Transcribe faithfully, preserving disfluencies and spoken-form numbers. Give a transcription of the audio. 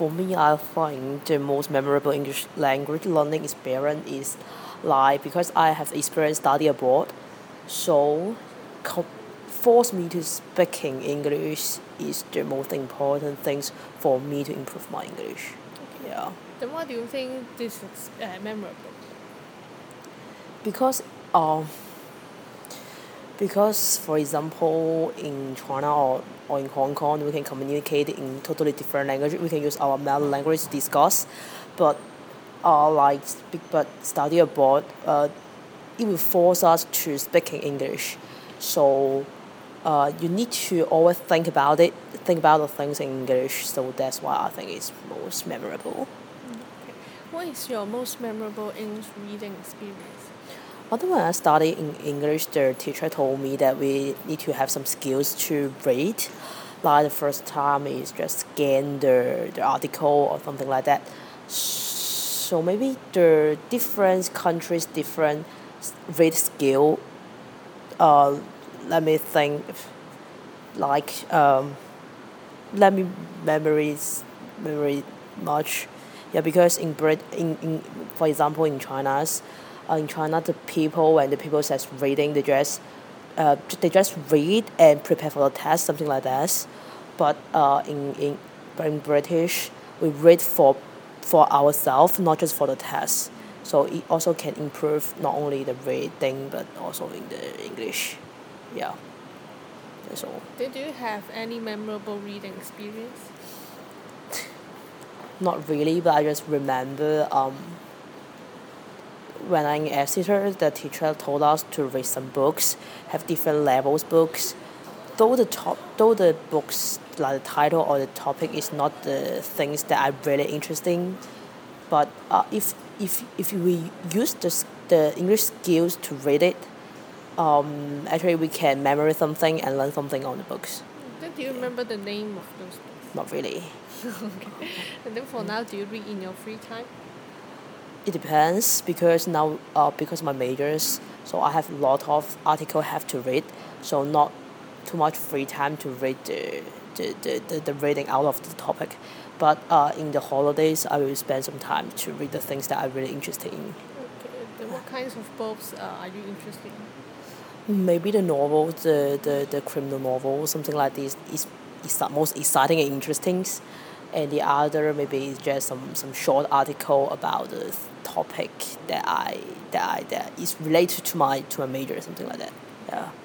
For me, I find the most memorable English language learning experience is like because I have experience study abroad, so co- force me to speaking English is the most important things for me to improve my English. Yeah, Then why do you think this is uh, memorable? because um because for example in China or, or in Hong Kong we can communicate in totally different language. We can use our mother language to discuss, but uh, like speak, but study abroad, uh, it will force us to speak in English. So uh, you need to always think about it, think about the things in English. So that's why I think it's most memorable. Okay. What is your most memorable English reading experience? Although when I studied in English, the teacher told me that we need to have some skills to read. Like the first time is just scan the, the article or something like that. So maybe the different countries, different read skill. Uh, let me think. Like um, let me memories memory much. Yeah, because in Brit in, in for example in China's uh, in China the people when the people says reading they just uh, they just read and prepare for the test something like that. But uh, in, in in British we read for for ourselves not just for the test. So it also can improve not only the reading but also in the English. Yeah, that's all. Did you have any memorable reading experience? Not really, but I just remember um, when I'm in Exeter, the teacher told us to read some books, have different levels books. Though the top, though the books like the title or the topic is not the things that are really interesting, but uh, if if if we use the s- the English skills to read it, um, actually we can memorize something and learn something on the books. Then do you remember the name of those books? Not really. Okay. And then for now, do you read in your free time? It depends because now uh, because my majors, so I have a lot of article have to read, so not too much free time to read the the, the, the, the reading out of the topic. But uh, in the holidays, I will spend some time to read the things that I'm really interested in. Okay. Then what kinds of books uh, are you interested in? Maybe the novel, the, the, the criminal novel, something like this is is the most exciting and interesting. And the other maybe is just some, some short article about the topic that I that I that is related to my to my major, something like that. Yeah.